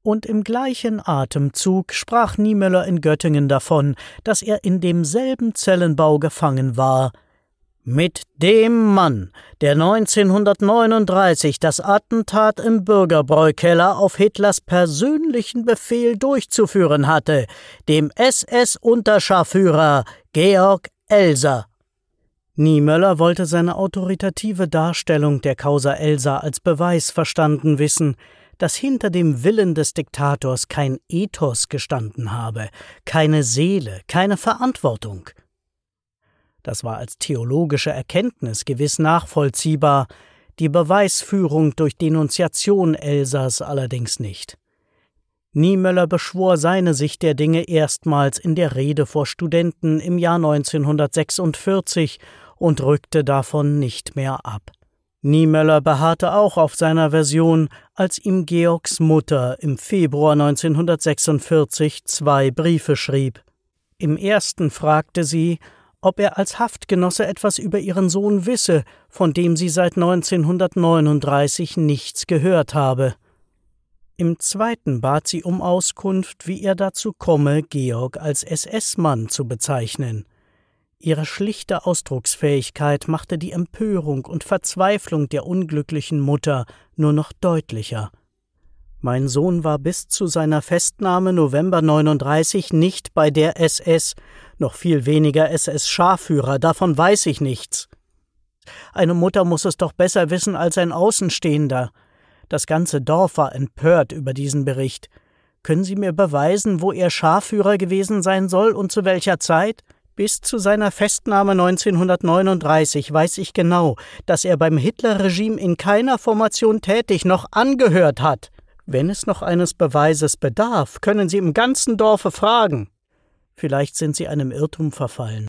Und im gleichen Atemzug sprach Niemöller in Göttingen davon, dass er in demselben Zellenbau gefangen war. Mit dem Mann, der 1939 das Attentat im Bürgerbräukeller auf Hitlers persönlichen Befehl durchzuführen hatte, dem SS-Unterscharführer Georg Elser. Niemöller wollte seine autoritative Darstellung der Causa Elsa als Beweis verstanden wissen, dass hinter dem Willen des Diktators kein Ethos gestanden habe, keine Seele, keine Verantwortung. Das war als theologische Erkenntnis gewiss nachvollziehbar, die Beweisführung durch Denunziation Elsers allerdings nicht. Niemöller beschwor seine Sicht der Dinge erstmals in der Rede vor Studenten im Jahr 1946 und rückte davon nicht mehr ab. Niemöller beharrte auch auf seiner Version, als ihm Georgs Mutter im Februar 1946 2 Briefe schrieb. Im ersten fragte sie, ob er als Haftgenosse etwas über ihren Sohn wisse, von dem sie seit 1939 nichts gehört habe. Im zweiten bat sie um Auskunft, wie er dazu komme, Georg als SS-Mann zu bezeichnen. Ihre schlichte Ausdrucksfähigkeit machte die Empörung und Verzweiflung der unglücklichen Mutter nur noch deutlicher. Mein Sohn war bis zu seiner Festnahme November 39 nicht bei der SS, noch viel weniger SS-Scharführer, davon weiß ich nichts. Eine Mutter muss es doch besser wissen als ein Außenstehender. Das ganze Dorf war empört über diesen Bericht. Können Sie mir beweisen, wo er Scharführer gewesen sein soll und zu welcher Zeit? Bis zu seiner Festnahme 1939 weiß ich genau, dass er beim Hitlerregime in keiner Formation tätig noch angehört hat. Wenn es noch eines Beweises bedarf, können Sie im ganzen Dorfe fragen. Vielleicht sind Sie einem Irrtum verfallen.